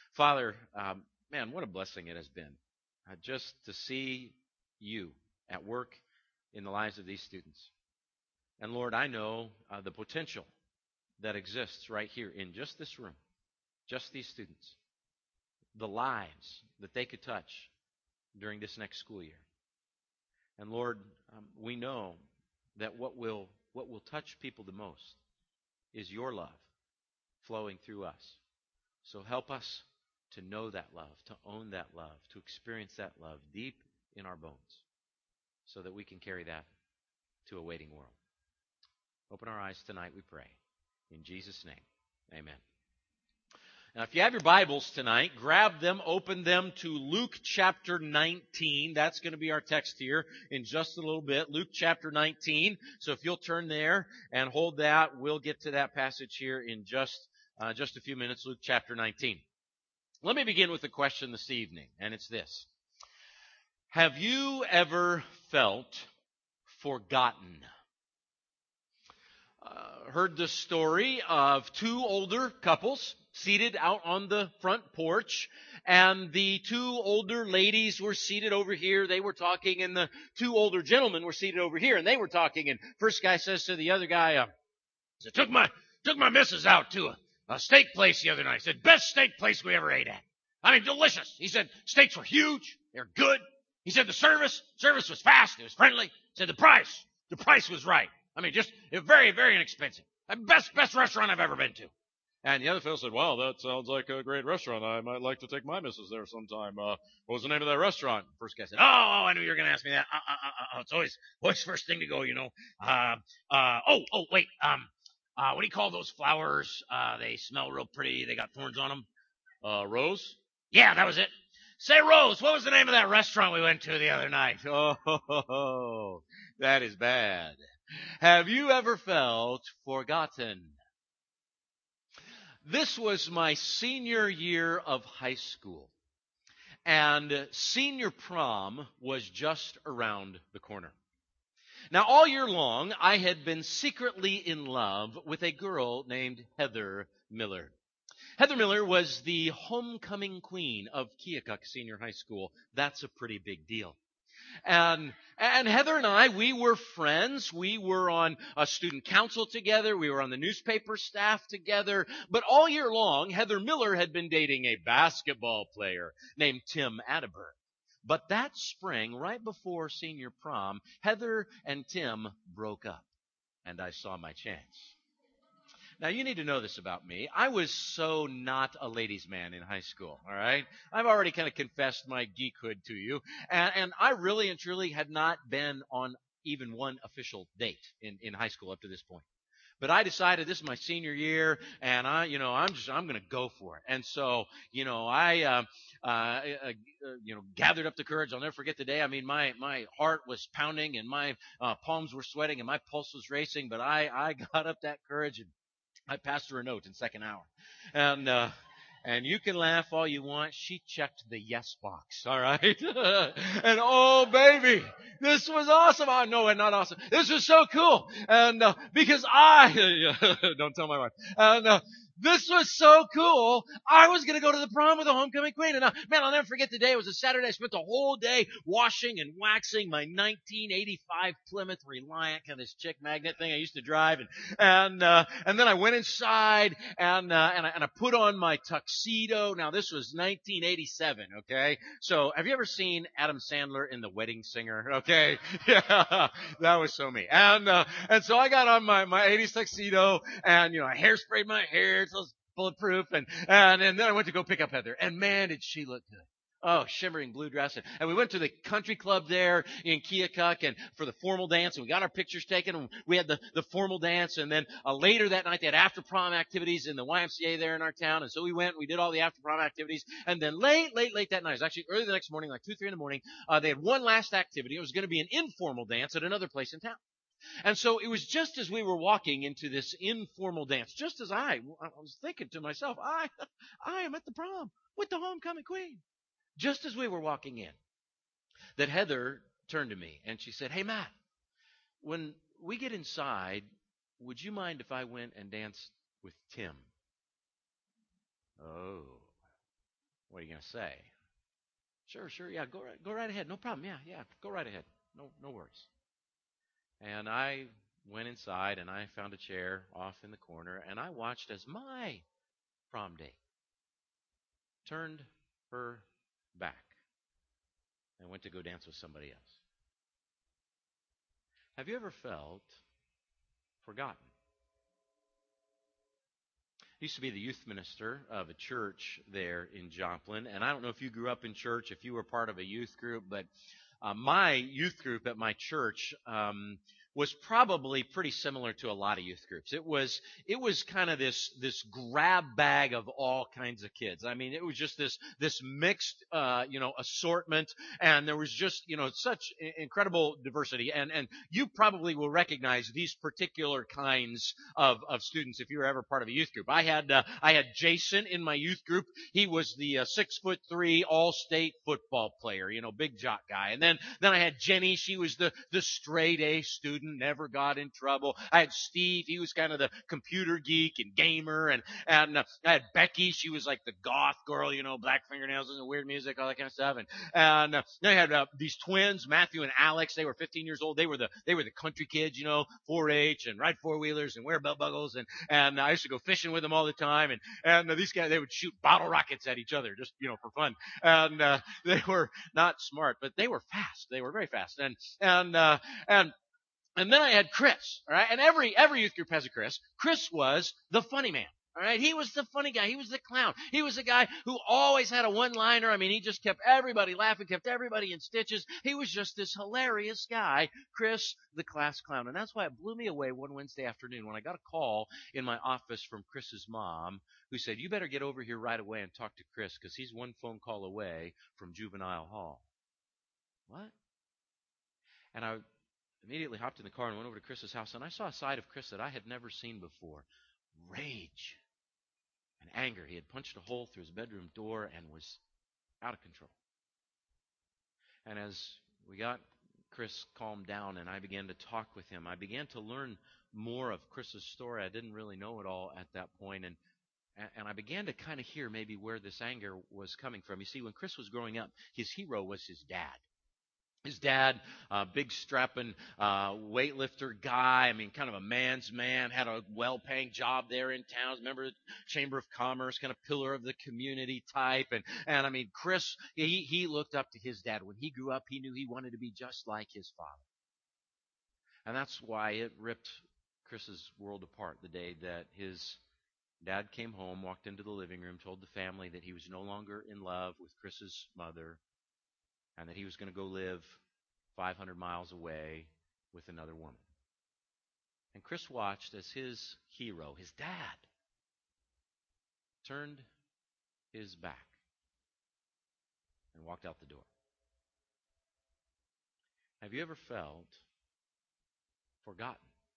Father, man, what a blessing it has been just to see you at work in the lives of these students. And Lord, I know the potential that exists right here in just this room, just these students, the lives that they could touch during this next school year. And Lord, we know that what will touch people the most is your love flowing through us. So help us to know that love, to own that love, to experience that love deep in our bones so that we can carry that to a waiting world. Open our eyes tonight, we pray. In Jesus' name, amen. Now, if you have your Bibles tonight, grab them, open them to Luke chapter 19. That's going to be our text here in just a little bit. Luke chapter 19. So if you'll turn there and hold that, we'll get to that passage here in just a few minutes. Luke chapter 19. Let me begin with a question this evening, and it's this. Have you ever felt forgotten? Heard the story of two older couples seated out on the front porch, and the two older ladies were seated over here. They were talking, and the two older gentlemen were seated over here, and they were talking. And first guy says to the other guy, I took my missus out to a steak place the other night. He said, best steak place we ever ate at. I mean, delicious. He said, steaks were huge. They're good. He said, the service was fast. It was friendly. He said, the price was right. I mean, just very, very inexpensive. Best restaurant I've ever been to. And the other fellow said, wow, that sounds like a great restaurant. I might like to take my missus there sometime. What was the name of that restaurant? First guy said, oh, I knew you were going to ask me that. It's always first thing to go, you know. Wait. What do you call those flowers? They smell real pretty. They got thorns on them. Rose? Yeah, that was it. Say, Rose, what was the name of that restaurant we went to the other night? Oh, that is bad. Have you ever felt forgotten? This was my senior year of high school, and senior prom was just around the corner. Now, all year long, I had been secretly in love with a girl named Heather Miller. Heather Miller was the homecoming queen of Keokuk Senior High School. That's a pretty big deal. And Heather and I, we were friends. We were on a student council together. We were on the newspaper staff together. But all year long, Heather Miller had been dating a basketball player named Tim Atterberg. But that spring, right before senior prom, Heather and Tim broke up, and I saw my chance. Now, you need to know this about me. I was so not a ladies' man in high school, all right? I've already kind of confessed my geekhood to you. And I really and truly had not been on even one official date in high school up to this point. But I decided this is my senior year, and I'm going to go for it. And so, I gathered up the courage. I'll never forget the day. I mean, my heart was pounding, and my palms were sweating, and my pulse was racing. But I got up that courage, and I passed her a note in second hour. And you can laugh all you want. She checked the yes box, all right? And oh, baby, this was awesome. Oh, no, not awesome. This was so cool. And because don't tell my wife. And this was so cool. I was going to go to the prom with the homecoming queen. And man, I'll never forget the day. It was a Saturday. I spent the whole day washing and waxing my 1985 Plymouth Reliant, kind of this chick magnet thing I used to drive. And then I went inside and I put on my tuxedo. Now, this was 1987, okay? So have you ever seen Adam Sandler in The Wedding Singer? Okay. Yeah, that was so me. And so I got on my 80s tuxedo and, I hairsprayed my hair. So it was bulletproof. And then I went to go pick up Heather. And man, did she look good. Oh, shimmering blue dress. And we went to the country club there in Keokuk and for the formal dance, and we got our pictures taken, and we had the formal dance. And then later that night, they had after prom activities in the YMCA there in our town. And so we went, we did all the after prom activities. And then late that night, it was actually early the next morning, like 2, 3 in the morning, they had one last activity. It was going to be an informal dance at another place in town. And so it was just as we were walking into this informal dance, just as I was thinking to myself, I am at the prom with the homecoming queen. Just as we were walking in, that Heather turned to me and she said, hey, Matt, when we get inside, would you mind if I went and danced with Tim? Oh, What are you going to say? Sure, yeah, go right ahead. No problem. Yeah, go right ahead. No worries. And I went inside and I found a chair off in the corner and I watched as my prom date turned her back and went to go dance with somebody else. Have you ever felt forgotten? I used to be the youth minister of a church there in Joplin, and I don't know if you grew up in church, if you were part of a youth group, but my youth group at my church was probably pretty similar to a lot of youth groups. It was kind of this grab bag of all kinds of kids. I mean, it was just this mixed assortment, and there was just such incredible diversity. And you probably will recognize these particular kinds of students if you were ever part of a youth group. I had Jason in my youth group. He was the 6'3" all-state football player, big jock guy. And then I had Jenny. She was the straight A student, never got in trouble. I had Steve. He was kind of the computer geek and gamer. And I had Becky. She was like the goth girl, black fingernails and weird music, all that kind of stuff. And then I had these twins, Matthew and Alex. They were 15 years old. They were the country kids, 4-H and ride four-wheelers and wear belt buckles. And I used to go fishing with them all the time. And these guys, they would shoot bottle rockets at each other just, for fun. And they were not smart, but they were fast. They were very fast. And then I had Chris, all right? And every youth group has a Chris. Chris was the funny man, all right? He was the funny guy. He was the clown. He was the guy who always had a one-liner. I mean, he just kept everybody laughing, kept everybody in stitches. He was just this hilarious guy, Chris, the class clown. And that's why it blew me away one Wednesday afternoon when I got a call in my office from Chris's mom who said, "You better get over here right away and talk to Chris because he's one phone call away from juvenile hall." What? And I immediately hopped in the car and went over to Chris's house, and I saw a side of Chris that I had never seen before. Rage and anger. He had punched a hole through his bedroom door and was out of control. And as we got Chris calmed down and I began to talk with him, I began to learn more of Chris's story. I didn't really know it all at that point, and I began to kind of hear maybe where this anger was coming from. You see, when Chris was growing up, his hero was his dad. His dad, big strapping weightlifter guy, I mean, kind of a man's man, had a well-paying job there in town, member of the Chamber of Commerce, kind of pillar of the community type. And I mean, Chris, he looked up to his dad. When he grew up, he knew he wanted to be just like his father. And that's why it ripped Chris's world apart the day that his dad came home, walked into the living room, told the family that he was no longer in love with Chris's mother, and that he was going to go live 500 miles away with another woman. And Chris watched as his hero, his dad, turned his back and walked out the door. Have you ever felt forgotten?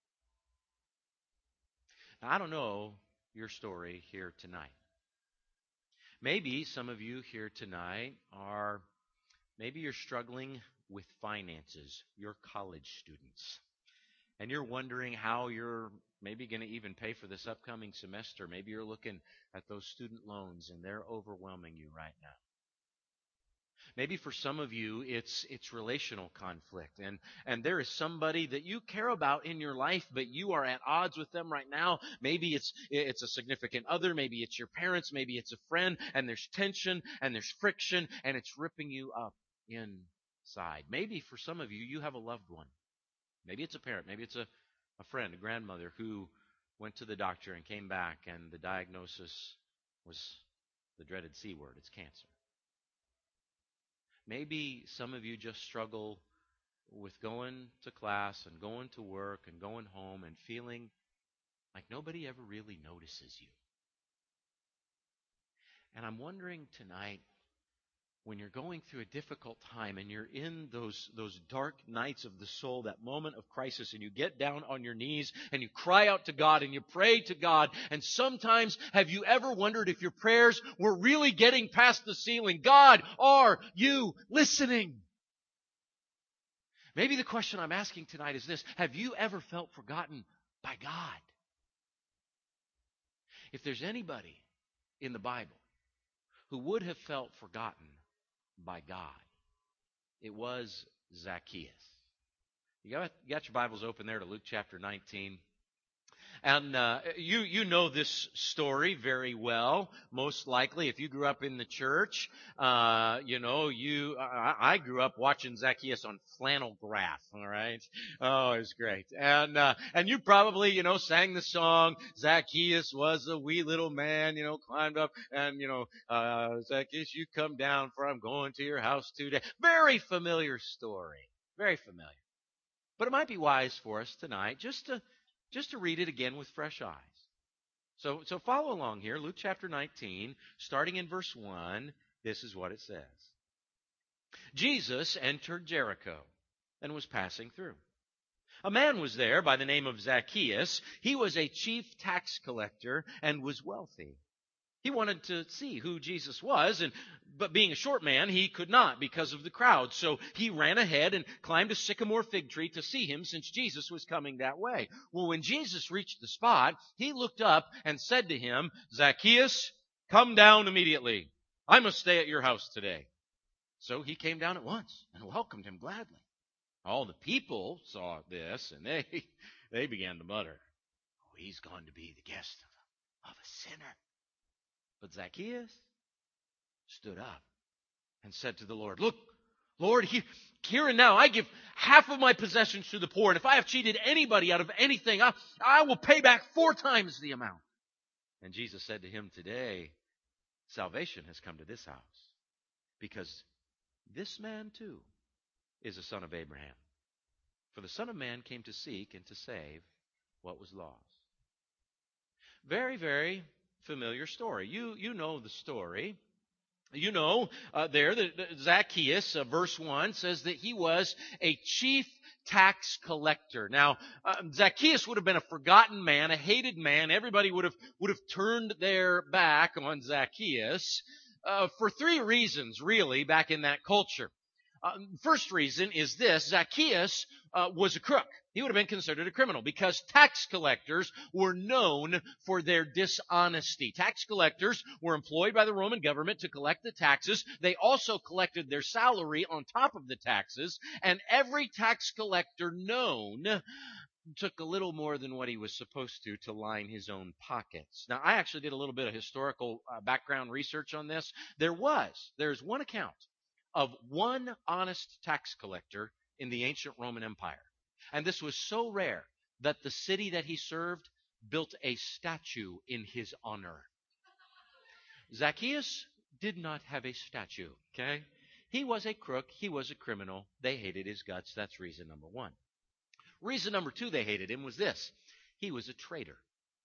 Now, I don't know your story here tonight. Maybe some of you here tonight maybe you're struggling with finances. You're college students. And you're wondering how you're maybe going to even pay for this upcoming semester. Maybe you're looking at those student loans and they're overwhelming you right now. Maybe for some of you, it's relational conflict. And there is somebody that you care about in your life, but you are at odds with them right now. Maybe it's a significant other. Maybe it's your parents. Maybe it's a friend. And there's tension and there's friction and it's ripping you up inside. Maybe for some of you, you have a loved one. Maybe it's a parent. Maybe it's a friend, a grandmother who went to the doctor and came back and the diagnosis was the dreaded C word. It's cancer. Maybe some of you just struggle with going to class and going to work and going home and feeling like nobody ever really notices you. And I'm wondering tonight, when you're going through a difficult time and you're in those dark nights of the soul, that moment of crisis, and you get down on your knees and you cry out to God and you pray to God, and sometimes have you ever wondered if your prayers were really getting past the ceiling? God, are you listening? Maybe the question I'm asking tonight is this: have you ever felt forgotten by God? If there's anybody in the Bible who would have felt forgotten by God. It was Zacchaeus. You got your Bibles open there to Luke chapter 19. And you know this story very well. Most likely, if you grew up in the church, I grew up watching Zacchaeus on flannel graph. All right, oh, it was great. And you probably sang the song. Zacchaeus was a wee little man, climbed up, and Zacchaeus, you come down, for I'm going to your house today. Very familiar story. Very familiar. But it might be wise for us tonight just to read it again with fresh eyes. So follow along here. Luke chapter 19, starting in verse 1, this is what it says. Jesus entered Jericho and was passing through. A man was there by the name of Zacchaeus. He was a chief tax collector and was wealthy. He wanted to see who Jesus was, but being a short man, he could not because of the crowd. So he ran ahead and climbed a sycamore fig tree to see him, since Jesus was coming that way. Well, when Jesus reached the spot, he looked up and said to him, Zacchaeus, come down immediately. I must stay at your house today. So he came down at once and welcomed him gladly. All the people saw this, and they began to mutter, oh, he's going to be the guest of a sinner. But Zacchaeus stood up and said to the Lord, look, Lord, here and now I give half of my possessions to the poor, and if I have cheated anybody out of anything, I will pay back 4 times the amount. And Jesus said to him, today salvation has come to this house, because this man too is a son of Abraham. For the Son of Man came to seek and to save what was lost. Very, very familiar story. You know the story. You know there that Zacchaeus, verse 1, says that he was a chief tax collector. Now, Zacchaeus would have been a forgotten man, a hated man. Everybody would have turned their back on Zacchaeus for 3 reasons, really, back in that culture. First reason is this: Zacchaeus was a crook. He would have been considered a criminal because tax collectors were known for their dishonesty. Tax collectors were employed by the Roman government to collect the taxes. They also collected their salary on top of the taxes, and every tax collector known took a little more than what he was supposed to line his own pockets. Now, I actually did a little bit of historical background research on this. There's one account of one honest tax collector in the ancient Roman Empire. And this was so rare that the city that he served built a statue in his honor. Zacchaeus did not have a statue, okay? He was a crook. He was a criminal. They hated his guts. That's reason number 1. Reason number 2 they hated him was this: he was a traitor.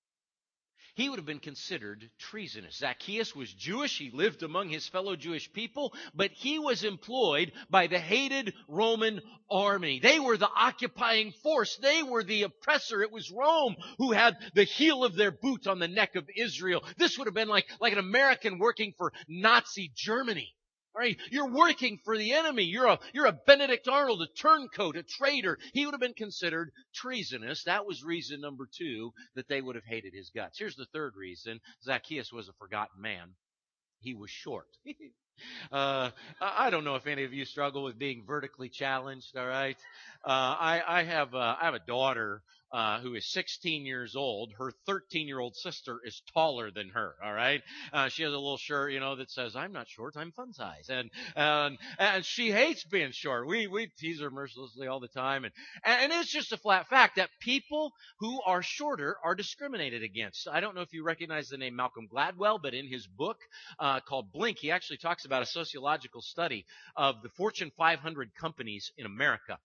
He would have been considered treasonous. Zacchaeus was Jewish. He lived among his fellow Jewish people, but he was employed by the hated Roman army. They were the occupying force. They were the oppressor. It was Rome who had the heel of their boot on the neck of Israel. This would have been like an American working for Nazi Germany. All right, you're working for the enemy. You're a Benedict Arnold, a turncoat, a traitor. He would have been considered treasonous. That was reason number 2 that they would have hated his guts. Here's the third reason: Zacchaeus was a forgotten man. He was short. I don't know if any of you struggle with being vertically challenged. All right, I have a daughter who is 16 years old. Her 13-year-old sister is taller than her. All right, she has a little shirt, that says, "I'm not short, I'm fun size," and she hates being short. We tease her mercilessly all the time, and it's just a flat fact that people who are shorter are discriminated against. I don't know if you recognize the name Malcolm Gladwell, but in his book called Blink, he actually talks about a sociological study of the Fortune 500 companies in America.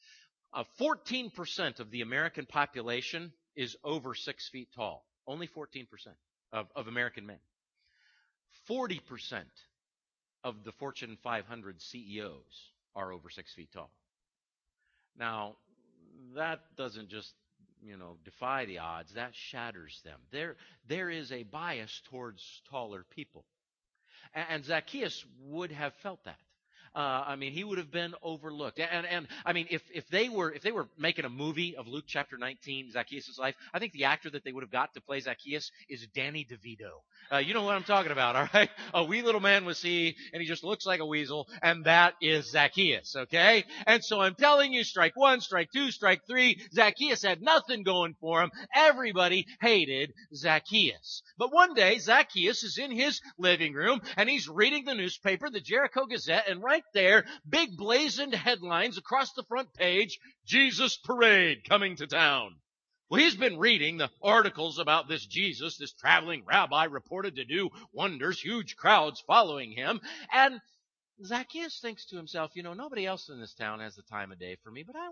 14% of the American population is over 6 feet tall. Only 14% of American men. 40% of the Fortune 500 CEOs are over 6 feet tall. Now, that doesn't just, defy the odds. That shatters them. There is a bias towards taller people. And Zacchaeus would have felt that. I mean, he would have been overlooked. And I mean, if they were making a movie of Luke chapter 19, Zacchaeus' life, I think the actor that they would have got to play Zacchaeus is Danny DeVito. You know what I'm talking about, all right? A wee little man was he, and he just looks like a weasel, and that is Zacchaeus, okay? And so I'm telling you, strike one, strike two, strike three, Zacchaeus had nothing going for him. Everybody hated Zacchaeus. But one day, Zacchaeus is in his living room, and he's reading the newspaper, the Jericho Gazette, and right there, big blazoned headlines across the front page, Jesus Parade coming to town. Well, he's been reading the articles about this Jesus, this traveling rabbi reported to do wonders, huge crowds following him. And Zacchaeus thinks to himself, you know, nobody else in this town has the time of day for me, but I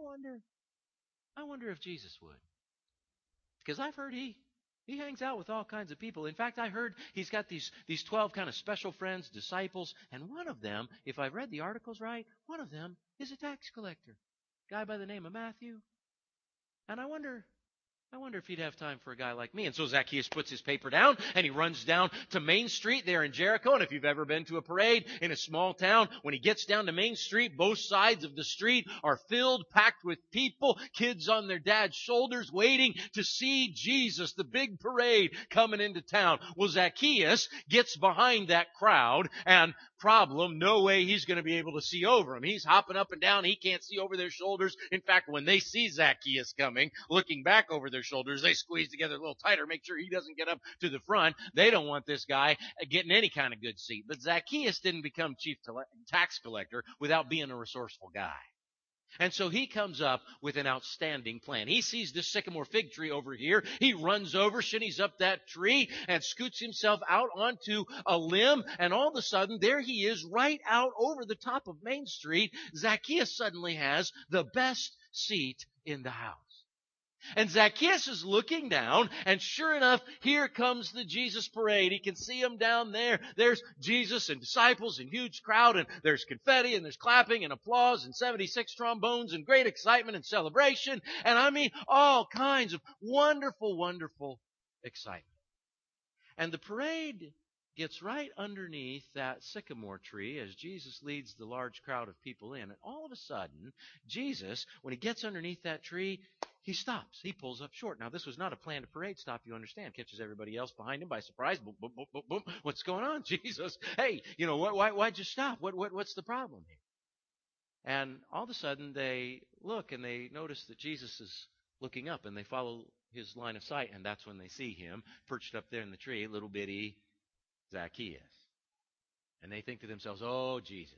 wonder if Jesus would. Because I've heard he hangs out with all kinds of people. In fact, I heard he's got these 12 kind of special friends, disciples, and one of them, if I've read the articles right, one of them is a tax collector, a guy by the name of Matthew. And I wonder if he'd have time for a guy like me. And so Zacchaeus puts his paper down and he runs down to Main Street there in Jericho. And if you've ever been to a parade in a small town, when he gets down to Main Street, both sides of the street are filled, packed with people, kids on their dad's shoulders waiting to see Jesus, the big parade coming into town. Well, Zacchaeus gets behind that crowd, and problem, no way he's going to be able to see over him. He's hopping up and down. He can't see over their shoulders. In fact, when they see Zacchaeus coming, looking back over their shoulders, they squeeze together a little tighter, make sure he doesn't get up to the front. They don't want this guy getting any kind of good seat. But Zacchaeus didn't become chief tax collector without being a resourceful guy. And so he comes up with an outstanding plan. He sees this sycamore fig tree over here. He runs over, shinnies up that tree, and scoots himself out onto a limb. And all of a sudden, there he is right out over the top of Main Street. Zacchaeus suddenly has the best seat in the house. And Zacchaeus is looking down, and sure enough, here comes the Jesus parade. He can see him down there. There's Jesus and disciples and huge crowd, and there's confetti, and there's clapping and applause, and 76 trombones, and great excitement and celebration. And I mean, all kinds of wonderful, wonderful excitement. And the parade gets right underneath that sycamore tree as Jesus leads the large crowd of people in. And all of a sudden, Jesus, when he gets underneath that tree, he stops. He pulls up short. Now, this was not a planned parade stop, you understand. Catches everybody else behind him by surprise. Boom, boom, boom, boom, boom. What's going on, Jesus? Hey, you know, why'd you stop? What's the problem here? And all of a sudden, they look and they notice that Jesus is looking up, and they follow his line of sight, and that's when they see him perched up there in the tree, little bitty Zacchaeus. And they think to themselves, oh, Jesus,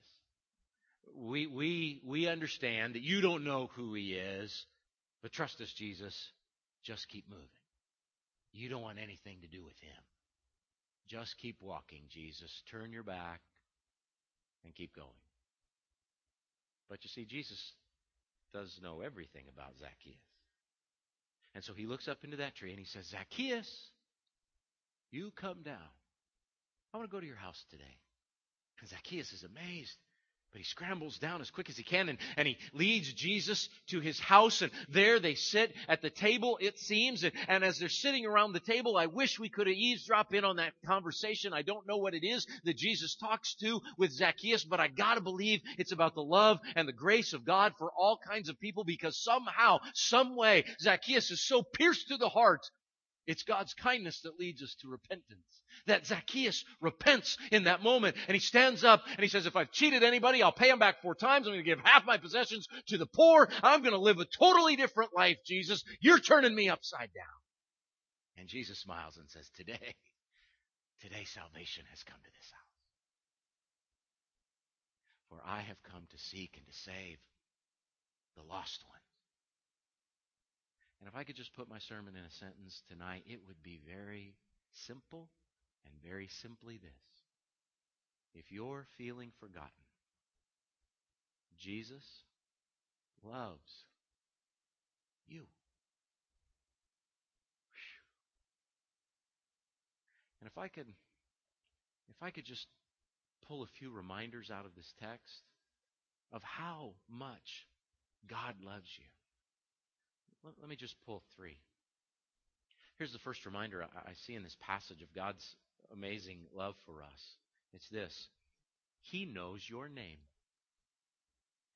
we understand that you don't know who he is, but trust us, Jesus, just keep moving. You don't want anything to do with him. Just keep walking, Jesus. Turn your back and keep going. But you see, Jesus does know everything about Zacchaeus. And so he looks up into that tree and he says, Zacchaeus, you come down. I want to go to your house today. And Zacchaeus is amazed. But he scrambles down as quick as he can, and he leads Jesus to his house. And there they sit at the table, it seems. And as they're sitting around the table, I wish we could have eavesdropped in on that conversation. I don't know what it is that Jesus talks to with Zacchaeus, but I got to believe it's about the love and the grace of God for all kinds of people, because somehow, some way, Zacchaeus is so pierced to the heart. It's God's kindness that leads us to repentance. That Zacchaeus repents in that moment, and he stands up and he says, if I've cheated anybody, I'll pay him back 4 times. I'm going to give half my possessions to the poor. I'm going to live a totally different life, Jesus. You're turning me upside down. And Jesus smiles and says, today salvation has come to this house. For I have come to seek and to save the lost one. And if I could just put my sermon in a sentence tonight, it would be very simple and very simply this. If you're feeling forgotten, Jesus loves you. And if I could just pull a few reminders out of this text of how much God loves you. Let me just pull 3. Here's the first reminder I see in this passage of God's amazing love for us. It's this. He knows your name.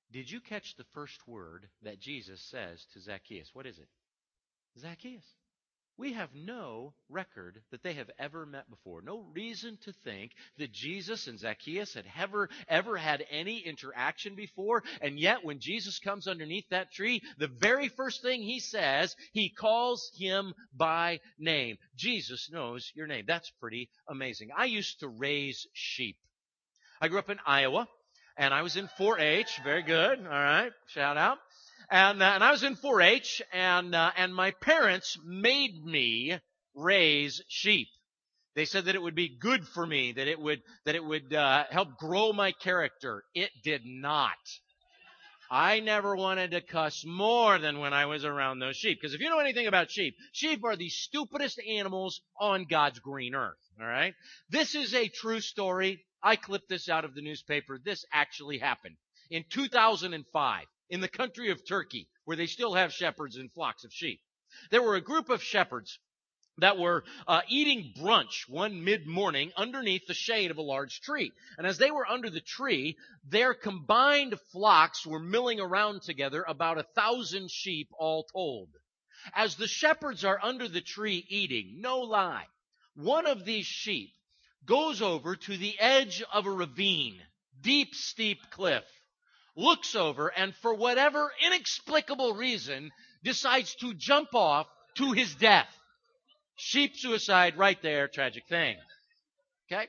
Did you catch the first word that Jesus says to Zacchaeus? What is it? Zacchaeus. We have no record that they have ever met before. No reason to think that Jesus and Zacchaeus had ever had any interaction before. And yet when Jesus comes underneath that tree, the very first thing he says, he calls him by name. Jesus knows your name. That's pretty amazing. I used to raise sheep. I grew up in Iowa, and I was in 4-H. Very good. All right. Shout out. And I was in 4-H, and my parents made me raise sheep. They said that it would be good for me, that it would help grow my character. It did not. I never wanted to cuss more than when I was around those sheep. Because if you know anything about sheep, sheep are the stupidest animals on God's green earth. All right? This is a true story. I clipped this out of the newspaper. This actually happened. In 2005, in the country of Turkey, where they still have shepherds and flocks of sheep, there were a group of shepherds that were eating brunch one mid-morning underneath the shade of a large tree. And as they were under the tree, their combined flocks were milling around together, about 1,000 sheep all told. As the shepherds are under the tree eating, no lie, one of these sheep goes over to the edge of a ravine, deep, steep cliff, looks over, and for whatever inexplicable reason, decides to jump off to his death. Sheep suicide right there, tragic thing. Okay?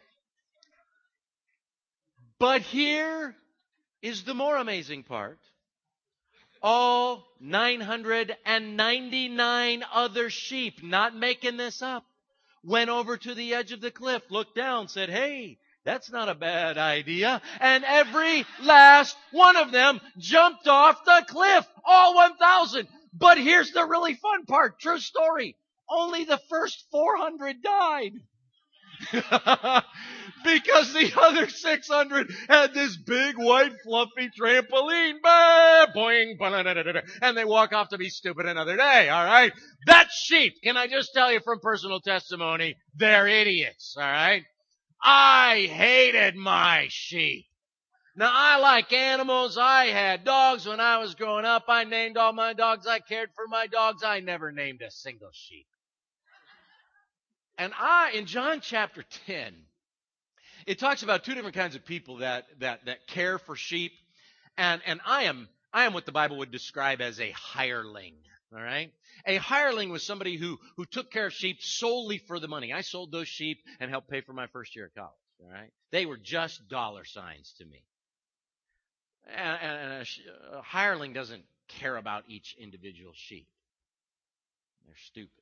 But here is the more amazing part. All 999 other sheep, not making this up, went over to the edge of the cliff, looked down, said, hey, that's not a bad idea. And every last one of them jumped off the cliff, all 1,000. But here's the really fun part, true story. Only the first 400 died. Because the other 600 had this big white fluffy trampoline. Boing, and they walk off to be stupid another day, all right? That's sheep. Can I just tell you from personal testimony, they're idiots, all right? I hated my sheep. Now, I like animals. I had dogs when I was growing up. I named all my dogs. I cared for my dogs. I never named a single sheep. And in John chapter 10, it talks about two different kinds of people that care for sheep. And I am what the Bible would describe as a hireling. All right? A hireling was somebody who took care of sheep solely for the money. I sold those sheep and helped pay for my first year of college. All right? They were just dollar signs to me. And a hireling doesn't care about each individual sheep. They're stupid.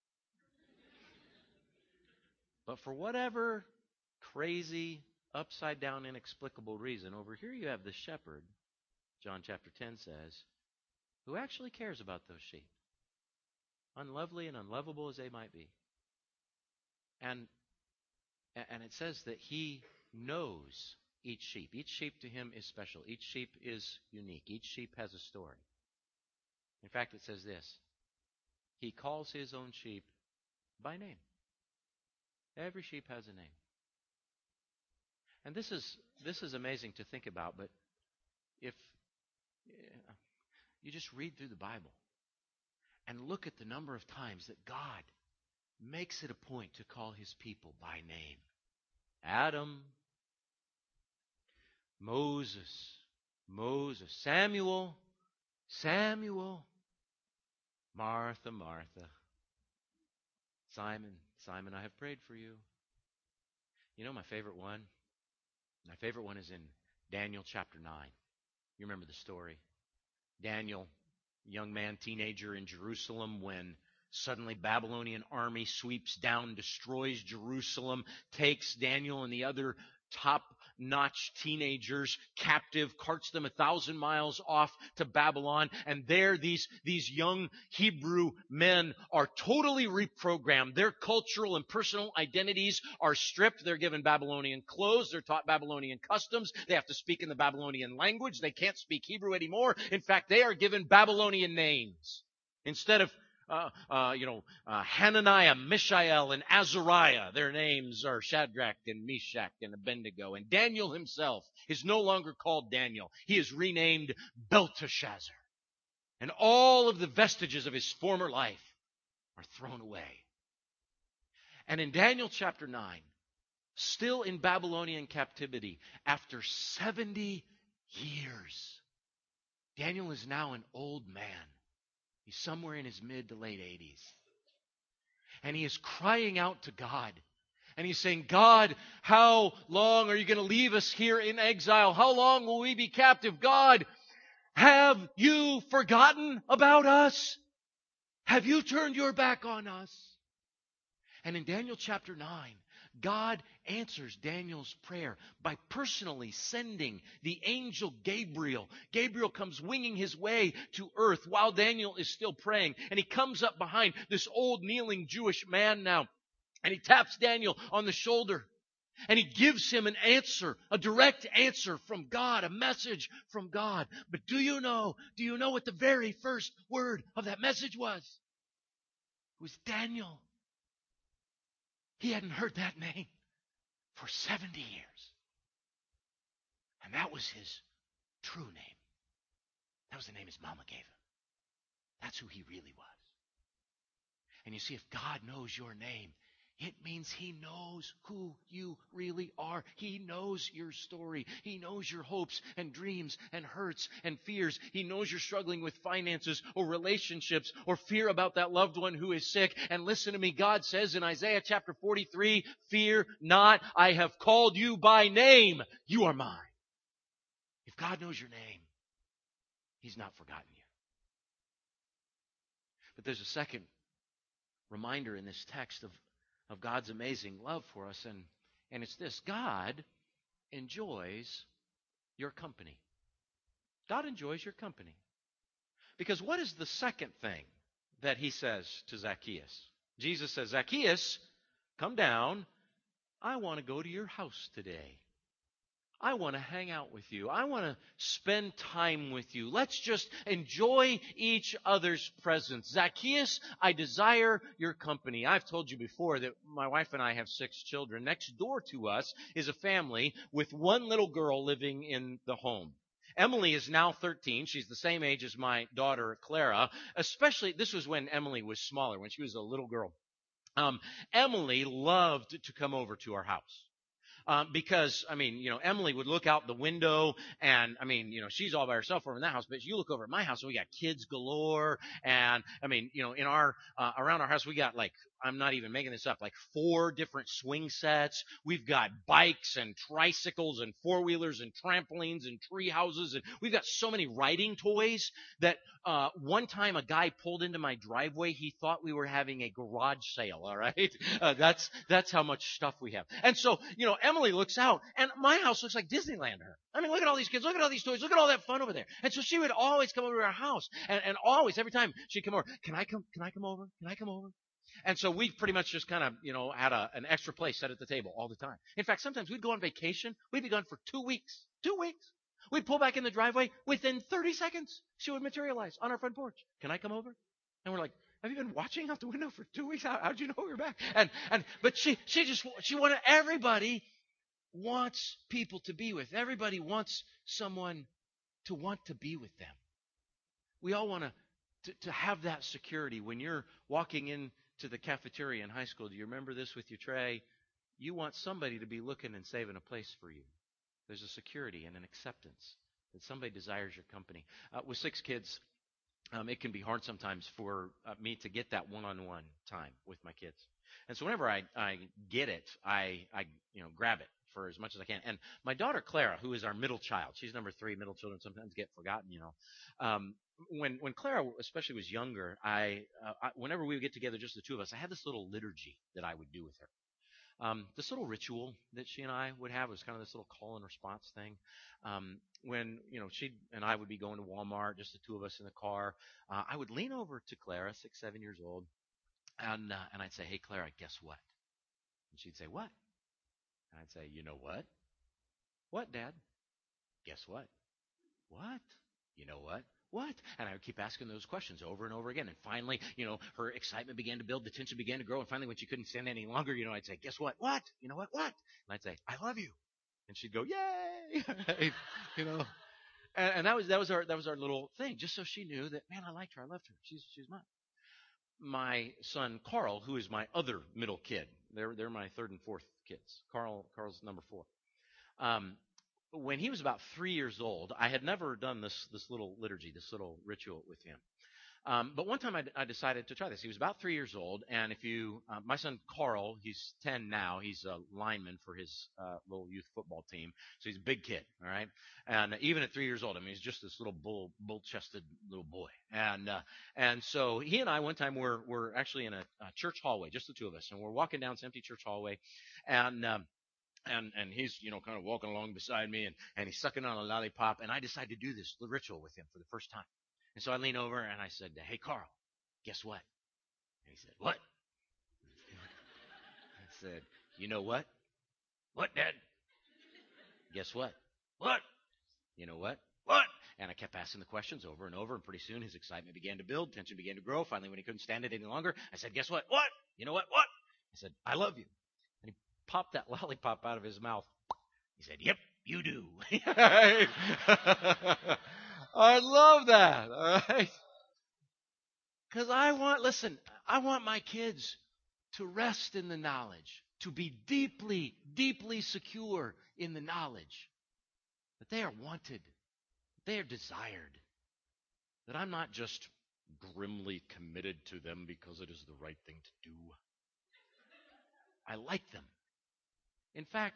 But for whatever crazy, upside-down, inexplicable reason, over here you have the shepherd, John chapter 10 says, who actually cares about those sheep, unlovely and unlovable as they might be. And it says that he knows each sheep. Each sheep to him is special. Each sheep is unique. Each sheep has a story. In fact, it says this. He calls his own sheep by name. Every sheep has a name. And this is amazing to think about, but if you just read through the Bible and look at the number of times that God makes it a point to call his people by name. Adam, Moses, Samuel, Martha, Simon, I have prayed for you. You know my favorite one? My favorite one is in Daniel chapter 9. You remember the story. Daniel, young man, teenager in Jerusalem, when suddenly Babylonian army sweeps down, destroys Jerusalem, takes Daniel and the other top-notch teenagers captive, carts them 1,000 miles off to Babylon, and there these young Hebrew men are totally reprogrammed. Their cultural and personal identities are stripped. They're given Babylonian clothes. They're taught Babylonian customs. They have to speak in the Babylonian language. They can't speak Hebrew anymore. In fact, they are given Babylonian names. Instead of Hananiah, Mishael, and Azariah. Their names are Shadrach and Meshach and Abednego. And Daniel himself is no longer called Daniel. He is renamed Belteshazzar. And all of the vestiges of his former life are thrown away. And in Daniel chapter 9, still in Babylonian captivity, after 70 years, Daniel is now an old man. He's somewhere in his mid to late 80s. And he is crying out to God. And he's saying, God, how long are you going to leave us here in exile? How long will we be captive? God, have you forgotten about us? Have you turned your back on us? And in Daniel chapter 9, God answers Daniel's prayer by personally sending the angel Gabriel. Gabriel comes winging his way to earth while Daniel is still praying. And he comes up behind this old kneeling Jewish man now. And he taps Daniel on the shoulder. And he gives him an answer, a direct answer from God, a message from God. But do you know what the very first word of that message was? It was Daniel. He hadn't heard that name for 70 years. And that was his true name. That was the name his mama gave him. That's who he really was. And you see, if God knows your name, it means He knows who you really are. He knows your story. He knows your hopes and dreams and hurts and fears. He knows you're struggling with finances or relationships or fear about that loved one who is sick. And listen to me, God says in Isaiah chapter 43, fear not, I have called you by name. You are mine. If God knows your name, He's not forgotten you. But there's a second reminder in this text of God's amazing love for us, and it's this: God enjoys your company. God enjoys your company. Because what is the second thing that He says to Zacchaeus? Jesus says, Zacchaeus, come down. I want to go to your house today. I want to hang out with you. I want to spend time with you. Let's just enjoy each other's presence. Zacchaeus, I desire your company. I've told you before that my wife and I have 6 children. Next door to us is a family with one little girl living in the home. Emily is now 13. She's the same age as my daughter, Clara. Especially, this was when Emily was smaller, when she was a little girl. Emily loved to come over to our house. Because, Emily would look out the window and, she's all by herself over in that house, but you look over at my house and we got kids galore. And, in our, around our house, we got I'm not even making this up, 4 different swing sets. We've got bikes and tricycles and 4-wheelers and trampolines and tree houses. And we've got so many riding toys that, one time a guy pulled into my driveway. He thought we were having a garage sale. All right. That's how much stuff we have. And so, Emily looks out and my house looks like Disneyland to her. Look at all these kids. Look at all these toys. Look at all that fun over there. And so she would always come over to our house and always, every time she'd come over, can I come over? Can I come over? And so we pretty much just kind of, had an extra place set at the table all the time. In fact, sometimes we'd go on vacation. We'd be gone for 2 weeks. 2 weeks. We'd pull back in the driveway. Within 30 seconds, she would materialize on our front porch. Can I come over? And we're like, have you been watching out the window for 2 weeks? How'd you know we were back? But she wanted, everybody wants people to be with. Everybody wants someone to want to be with them. We all want to have that security when you're walking in to the cafeteria in high school. Do you remember this with your tray? You want somebody to be looking and saving a place for you. There's a security and an acceptance that somebody desires your company. With 6 kids, it can be hard sometimes for me to get that one-on-one time with my kids. And so whenever I get it, I grab it for as much as I can. And my daughter Clara, who is our middle child, she's number 3. Middle children sometimes get forgotten, When Clara especially was younger, whenever we would get together, just the 2 of us, I had this little liturgy that I would do with her. This little ritual that she and I would have was kind of this little call and response thing. When she and I would be going to Walmart, just the 2 of us in the car, I would lean over to Clara, 6, 7 years old, and I'd say, "Hey, Clara, guess what?" And she'd say, "What?" And I'd say, "You know what?" "What, Dad?" "Guess what?" "What?" "You know what?" What? And I would keep asking those questions over and over again. And finally, her excitement began to build, the tension began to grow. And finally, when she couldn't stand any longer, I'd say, guess what? What? You know what? What? And I'd say, I love you. And she'd go, yay! you know. And that was our little thing, just so she knew that, man, I liked her. I loved her. She's mine. My son Carl, who is my other middle kid, they're my third and fourth kids. Carl's number 4. When he was about 3 years old, I had never done this little liturgy, this little ritual with him. But one time I decided to try this. He was about 3 years old, and my son Carl, he's 10 now. He's a lineman for his little youth football team, so he's a big kid, all right. And even at 3 years old, I mean, he's just this little bull-chested little boy. And so he and I one time were actually in a church hallway, just the two of us, and we're walking down this empty church hallway, and he's kind of walking along beside me, and he's sucking on a lollipop, and I decided to do this ritual with him for the first time. And so I leaned over and I said, hey, Carl, guess what? And he said, what? I said, you know what? What, Dad? Guess what? What? You know what? What? And I kept asking the questions over and over, and pretty soon his excitement began to build, tension began to grow. Finally, when he couldn't stand it any longer, I said, guess what? What? You know what? What? I said, I love you. And he popped that lollipop out of his mouth. He said, yep, you do. I love that, all right? Because I want my kids to rest in the knowledge, to be deeply, deeply secure in the knowledge that they are wanted, that they are desired, that I'm not just grimly committed to them because it is the right thing to do. I like them. In fact,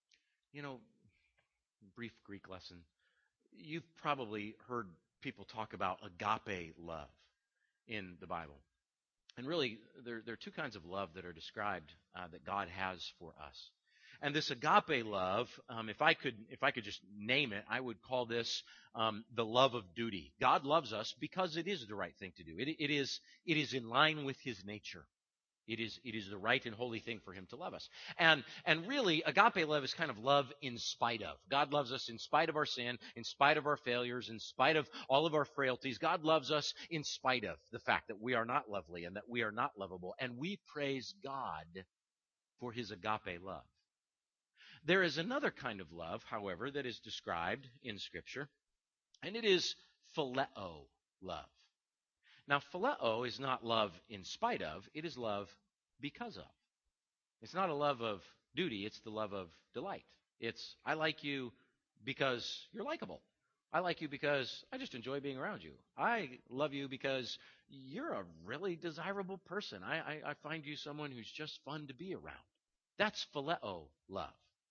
brief Greek lesson. You've probably heard people talk about agape love in the Bible. And really, there are two kinds of love that are described that God has for us. And this agape love, if I could just name it, I would call this the love of duty. God loves us because it is the right thing to do. It is in line with His nature. It is the right and holy thing for Him to love us. And really, agape love is kind of love in spite of. God loves us in spite of our sin, in spite of our failures, in spite of all of our frailties. God loves us in spite of the fact that we are not lovely and that we are not lovable. And we praise God for His agape love. There is another kind of love, however, that is described in Scripture, and it is phileo love. Now, phileo is not love in spite of, it is love because of. It's not a love of duty, it's the love of delight. It's, I like you because you're likable. I like you because I just enjoy being around you. I love you because you're a really desirable person. I find you someone who's just fun to be around. That's phileo love.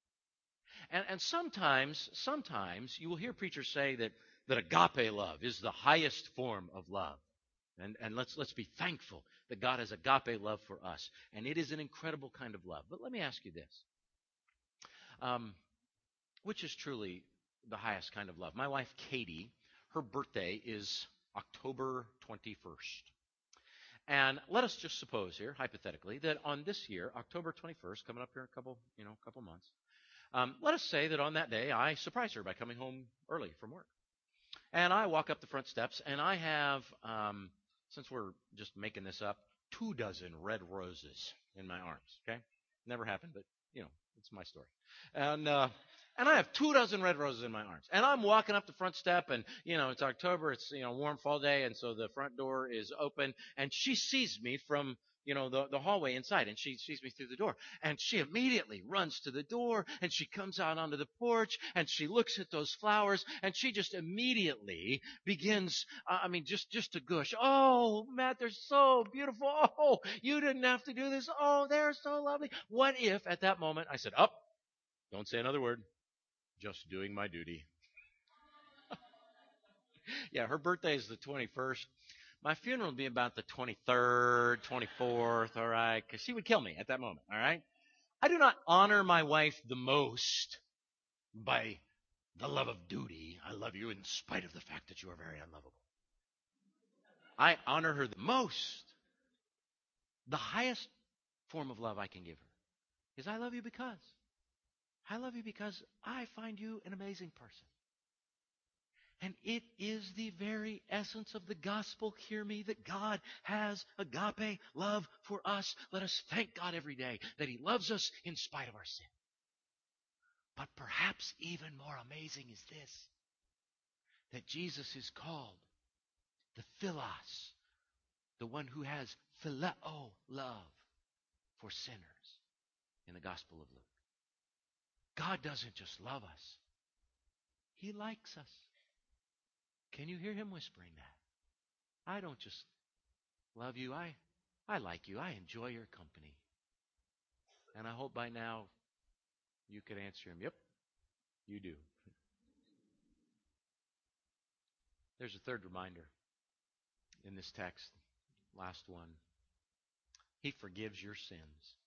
And sometimes you will hear preachers say that agape love is the highest form of love. And let's be thankful that God has agape love for us. And it is an incredible kind of love. But let me ask you this. Which is truly the highest kind of love? My wife, Katie, her birthday is October 21st. And let us just suppose here, hypothetically, that on this year, October 21st, coming up here in a couple months, let us say that on that day, I surprise her by coming home early from work. And I walk up the front steps, and I have, since we're just making this up, 24 red roses in my arms, okay? Never happened, but, it's my story. And I have 24 red roses in my arms. And I'm walking up the front step, and, it's October, it's, warm fall day, and so the front door is open, and she sees me from, the hallway inside, and she sees me through the door. And she immediately runs to the door, and she comes out onto the porch, and she looks at those flowers, and she just immediately begins, just to gush. Oh, Matt, they're so beautiful. Oh, you didn't have to do this. Oh, they're so lovely. What if at that moment I said, don't say another word. Just doing my duty. Yeah, her birthday is the 21st. My funeral would be about the 23rd, 24th, all right, because she would kill me at that moment, all right? I do not honor my wife the most by the love of duty. I love you in spite of the fact that you are very unlovable. I honor her the most. The highest form of love I can give her is I love you because. I love you because I find you an amazing person. And it is the very essence of the gospel, hear me, that God has agape love for us. Let us thank God every day that He loves us in spite of our sin. But perhaps even more amazing is this, that Jesus is called the Philos, the one who has phileo love for sinners in the Gospel of Luke. God doesn't just love us. He likes us. Can you hear Him whispering that? I don't just love you. I like you. I enjoy your company. And I hope by now you could answer Him, yep, you do. There's a third reminder in this text, last one. He forgives your sins.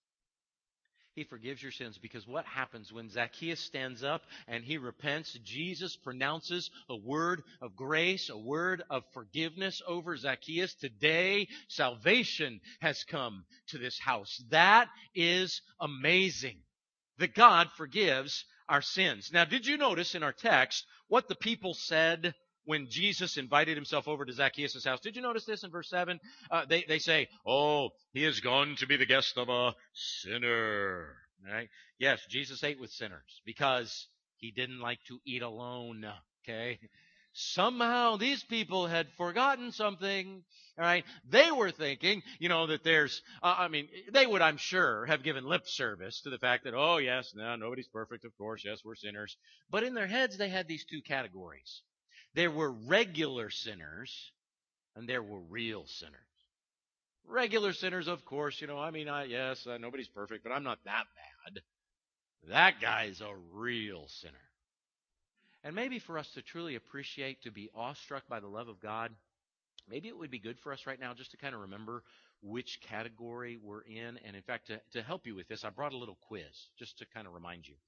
He forgives your sins, because what happens when Zacchaeus stands up and he repents? Jesus pronounces a word of grace, a word of forgiveness over Zacchaeus. Today, salvation has come to this house. That is amazing, that God forgives our sins. Now, did you notice in our text what the people said when Jesus invited Himself over to Zacchaeus' house? Did you notice this in verse 7? They say, oh, he has gone to be the guest of a sinner. Right? Yes, Jesus ate with sinners because He didn't like to eat alone. Okay? Somehow these people had forgotten something. All right? They were thinking, that there's, they would, I'm sure, have given lip service to the fact that, oh, yes, no, nobody's perfect, of course, yes, we're sinners. But in their heads, they had these two categories. There were regular sinners, and there were real sinners. Regular sinners, of course, yes, nobody's perfect, but I'm not that bad. That guy's a real sinner. And maybe for us to truly appreciate, to be awestruck by the love of God, maybe it would be good for us right now just to kind of remember which category we're in. And in fact, to help you with this, I brought a little quiz just to kind of remind you.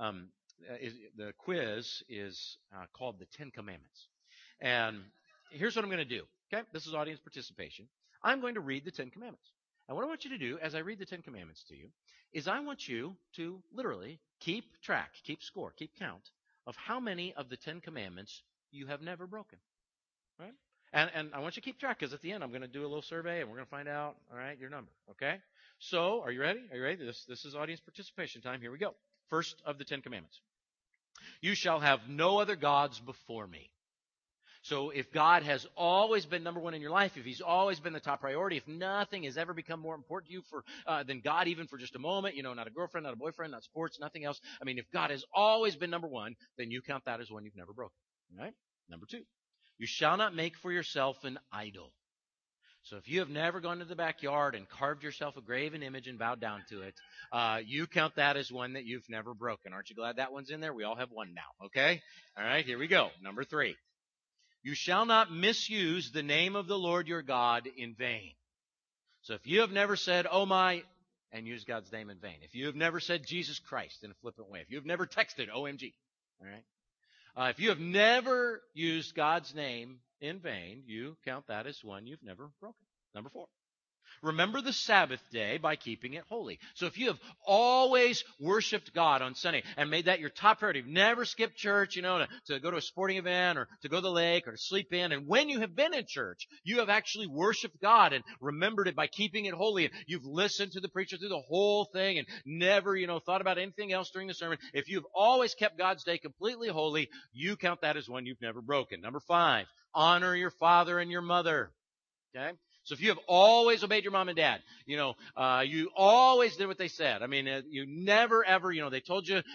The quiz is called the 10 Commandments. And here's what I'm going to do. Okay, this is audience participation. I'm going to read the 10 Commandments. And what I want you to do as I read the 10 Commandments to you is I want you to literally keep track, keep score, keep count of how many of the 10 Commandments you have never broken. Right? And I want you to keep track, because at the end I'm going to do a little survey and we're going to find out, all right, your number. Okay? So, are you ready? Are you ready? This is audience participation time. Here we go. First of the 10 Commandments. You shall have no other gods before me. So if God has always been number one in your life, if He's always been the top priority, if nothing has ever become more important to you than God, even for just a moment, not a girlfriend, not a boyfriend, not sports, nothing else. If God has always been number one, then you count that as one you've never broken. All right? Number 2, you shall not make for yourself an idol. So if you have never gone to the backyard and carved yourself a graven image and bowed down to it, you count that as one that you've never broken. Aren't you glad that one's in there? We all have one now, okay? All right, here we go. Number 3. You shall not misuse the name of the Lord your God in vain. So if you have never said, oh my, and used God's name in vain, if you have never said Jesus Christ in a flippant way, if you have never texted OMG, all right? If you have never used God's name in vain, you count that as one you've never broken. Number 4. Remember the Sabbath day by keeping it holy. So if you have always worshiped God on Sunday and made that your top priority, you've never skipped church, to go to a sporting event or to go to the lake or to sleep in, and when you have been in church, you have actually worshiped God and remembered it by keeping it holy, and you've listened to the preacher through the whole thing and never, thought about anything else during the sermon. If you've always kept God's day completely holy, you count that as one you've never broken. Number 5, honor your father and your mother. Okay? So if you have always obeyed your mom and dad, you always did what they said. You never ever, they told you,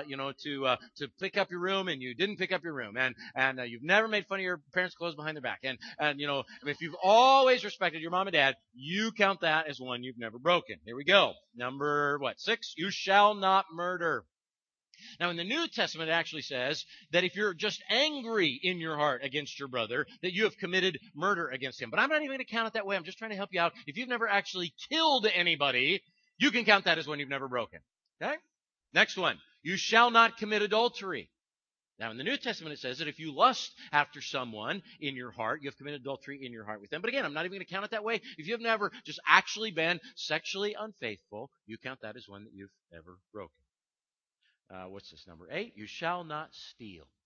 to pick up your room and you didn't pick up your room, and you've never made fun of your parents' clothes behind their back, and if you've always respected your mom and dad, you count that as one you've never broken. Here we go. Number 6? You shall not murder. Now, in the New Testament, it actually says that if you're just angry in your heart against your brother, that you have committed murder against him. But I'm not even going to count it that way. I'm just trying to help you out. If you've never actually killed anybody, you can count that as one you've never broken. Okay? Next one. You shall not commit adultery. Now, in the New Testament, it says that if you lust after someone in your heart, you have committed adultery in your heart with them. But again, I'm not even going to count it that way. If you have never just actually been sexually unfaithful, you count that as one that you've ever broken. What's this, number 8? You shall not steal.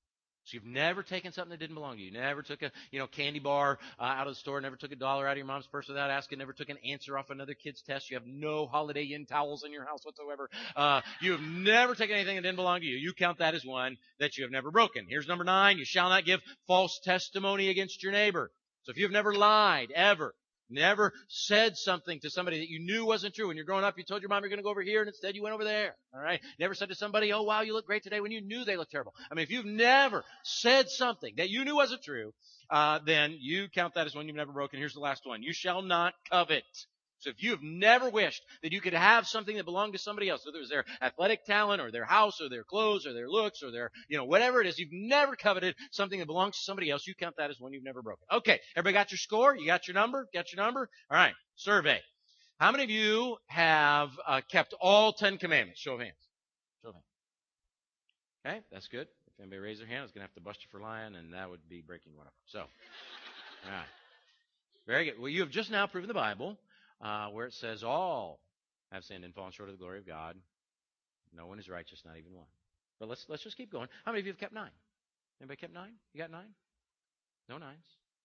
So you've never taken something that didn't belong to you. Never took a, candy bar out of the store. Never took $1 out of your mom's purse without asking. Never took an answer off another kid's test. You have no Holiday Inn towels in your house whatsoever. You have never taken anything that didn't belong to you. You count that as one that you have never broken. Here's number 9. You shall not give false testimony against your neighbor. So if you have never lied, ever, never said something to somebody that you knew wasn't true. When you're growing up, you told your mom you're going to go over here, and instead you went over there. All right? Never said to somebody, oh, wow, you look great today, when you knew they looked terrible. I mean, if you've never said something that you knew wasn't true, then you count that as one you've never broken. Here's the last one. You shall not covet. So if you have never wished that you could have something that belonged to somebody else, whether it was their athletic talent or their house or their clothes or their looks or their, whatever it is, you've never coveted something that belongs to somebody else, you count that as one you've never broken. Okay, everybody got your score? You got your number? Got your number? All right, survey. How many of you have kept all 10 commandments? Show of hands. Show of hands. Okay, that's good. If anybody raised their hand, I was going to have to bust you for lying, and that would be breaking one of them. So, all right. Very good. Well, you have just now proven the Bible. Where it says all have sinned and fallen short of the glory of God. No one is righteous, not even one. But let's just keep going. How many of you have kept 9? Anybody kept 9? You got 9? No 9s.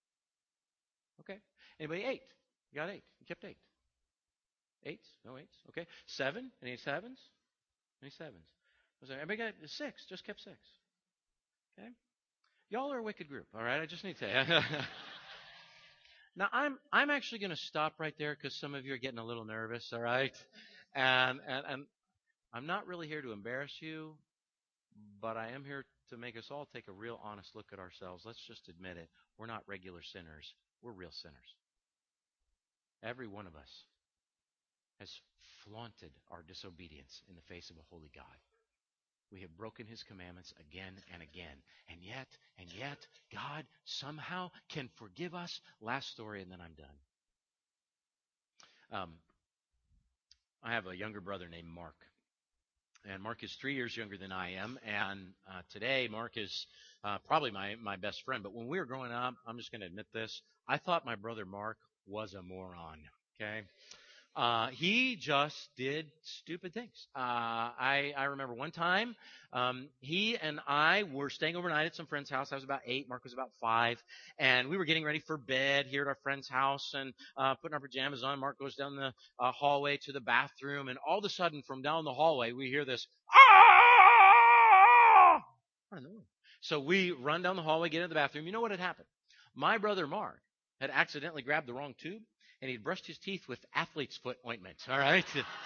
Okay. Anybody 8? You got 8. You kept 8. 8s? No 8s. Okay. 7? Any 7s? Any 7s? Everybody got 6. Just kept 6. Okay. Y'all are a wicked group. All right. I just need to tell you. Now, I'm actually going to stop right there because some of you are getting a little nervous, all right? And I'm not really here to embarrass you, but I am here to make us all take a real honest look at ourselves. Let's just admit it. We're not regular sinners. We're real sinners. Every one of us has flaunted our disobedience in the face of a holy God. We have broken his commandments again and again. And yet, God somehow can forgive us. Last story, and then I'm done. I have a younger brother named Mark. And Mark is 3 years younger than I am. And today, Mark is probably my best friend. But when we were growing up, I'm just going to admit this, I thought my brother Mark was a moron. Okay? He just did stupid things. I remember one time, he and I were staying overnight at some friend's house. I was about 8, Mark was about 5, and we were getting ready for bed here at our friend's house and putting our pajamas on. Mark goes down the hallway to the bathroom, and all of a sudden, from down the hallway, we hear this, ah! What in the world? So we run down the hallway, get into the bathroom. You know what had happened? My brother Mark had accidentally grabbed the wrong tube, and he'd brushed his teeth with athlete's foot ointment. All right?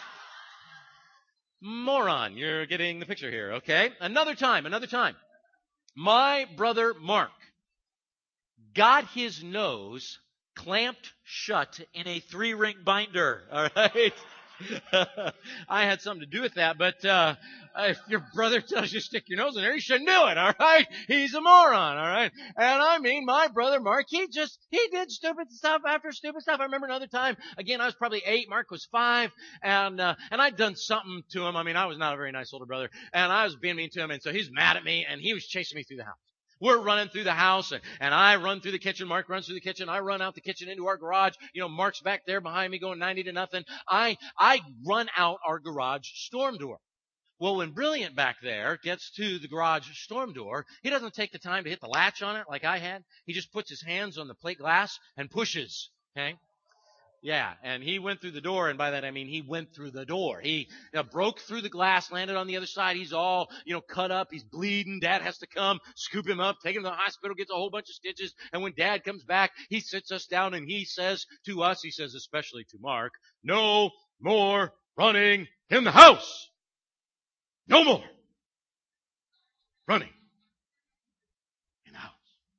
Moron. You're getting the picture here, okay? Another time. My brother Mark got his nose clamped shut in a 3-ring binder. All right? I had something to do with that, but if your brother tells you to stick your nose in there, you shouldn't do it, all right? He's a moron, all right? And I mean, my brother Mark, he did stupid stuff after stupid stuff. I remember another time, again, I was probably 8, Mark was 5, and I'd done something to him. I mean, I was not a very nice older brother, and I was being mean to him, and so he's mad at me, and he was chasing me through the house. We're running through the house, and I run through the kitchen. Mark runs through the kitchen. I run out the kitchen into our garage. Mark's back there behind me going 90-0. I run out our garage storm door. Well, when Brilliant back there gets to the garage storm door, he doesn't take the time to hit the latch on it like I had. He just puts his hands on the plate glass and pushes, okay? Yeah, and he went through the door, and by that I mean he went through the door. He broke through the glass, landed on the other side. He's all, cut up. He's bleeding. Dad has to come, scoop him up, take him to the hospital, gets a whole bunch of stitches. And when Dad comes back, he sits us down and he says to us, he says especially to Mark, no more running in the house. No more running in the house.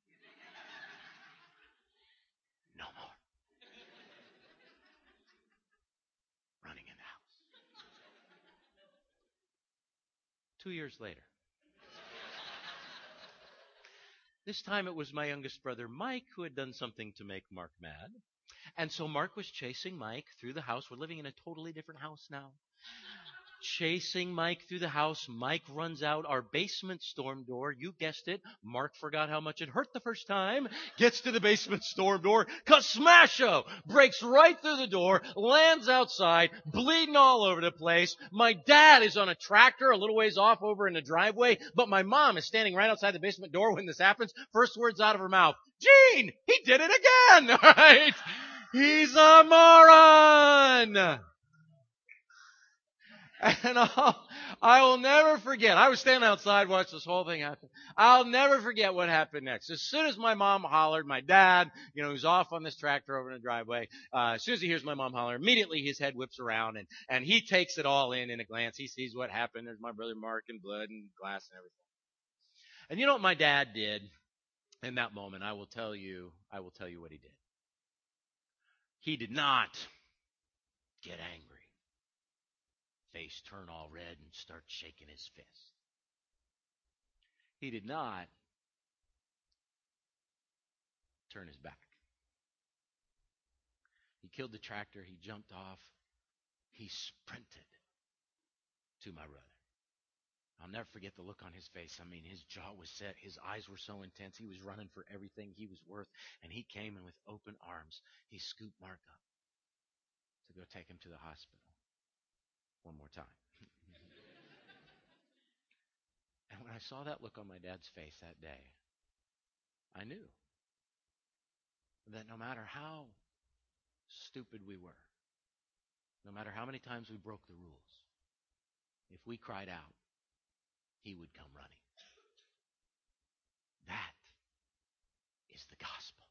No more running in the house. 2 years later. This time it was my youngest brother, Mike, who had done something to make Mark mad. And so Mark was chasing Mike through the house. We're living in a totally different house now. chasing Mike through the house. Mike runs out our basement storm door. You guessed it. Mark forgot how much it hurt the first time. Gets to the basement storm door. Smasho! Breaks right through the door. Lands outside. Bleeding all over the place. My dad is on a tractor a little ways off over in the driveway. But my mom is standing right outside the basement door when this happens. First words out of her mouth. Gene! He did it again! Right? He's a moron! And I will never forget. I was standing outside watching this whole thing happen. I'll never forget what happened next. As soon as my mom hollered, my dad, who's off on this tractor over in the driveway, as soon as he hears my mom holler, immediately his head whips around and he takes it all in a glance. He sees what happened. There's my brother Mark and blood and glass and everything. And you know what my dad did in that moment? I will tell you what he did. He did not get angry. Face turn all red and start shaking his fist. He did not turn his back. He killed the tractor. He jumped off. He sprinted to my brother. I'll never forget the look on his face. I mean, his jaw was set. His eyes were so intense. He was running for everything he was worth. And he came and with open arms, he scooped Mark up to go take him to the hospital. One more time. And when I saw that look on my dad's face that day, I knew that no matter how stupid we were, no matter how many times we broke the rules, if we cried out, he would come running. That is the gospel.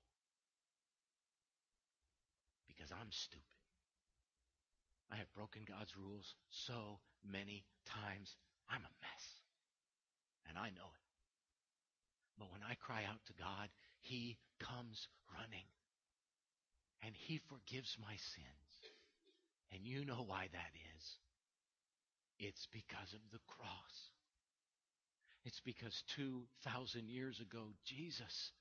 Because I'm stupid. I have broken God's rules so many times. I'm a mess. And I know it. But when I cry out to God, he comes running. And he forgives my sins. And you know why that is. It's because of the cross. It's because 2,000 years ago, Jesus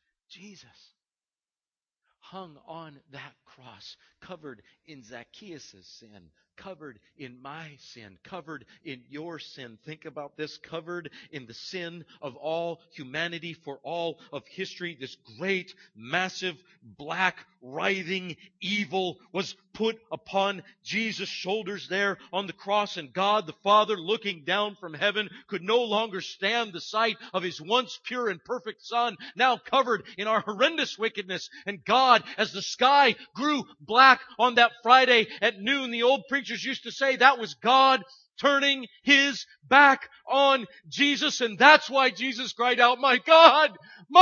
hung on that cross, covered in Zacchaeus' sin, covered in my sin, covered in your sin. Think about this, covered in the sin of all humanity for all of history. This great, massive, black, writhing evil was put upon Jesus' shoulders there on the cross, and God the Father, looking down from heaven, could no longer stand the sight of his once pure and perfect Son, now covered in our horrendous wickedness. And God, as the sky grew black on that Friday at noon, the old preachers used to say that was God turning his back on Jesus. And that's why Jesus cried out, my God,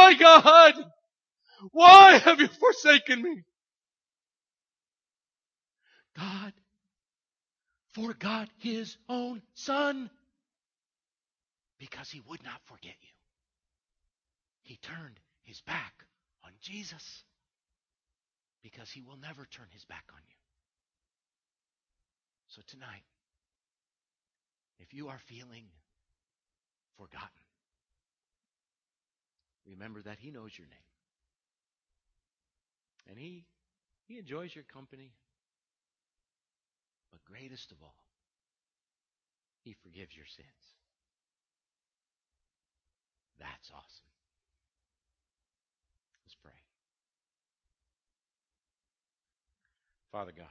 why have you forsaken me? God forgot his own Son because he would not forget you. He turned his back on Jesus because he will never turn his back on you. So tonight, if you are feeling forgotten, remember that he knows your name. And he enjoys your company. But greatest of all, he forgives your sins. That's awesome. Let's pray. Father God,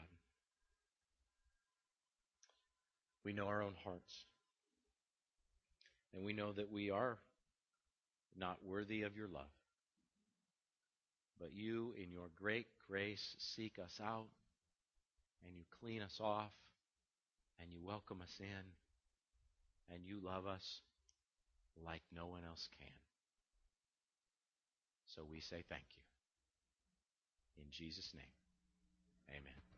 we know our own hearts. And we know that we are not worthy of your love. But you, in your great grace, seek us out, and you clean us off, and you welcome us in, and you love us like no one else can. So we say thank you. In Jesus' name, amen.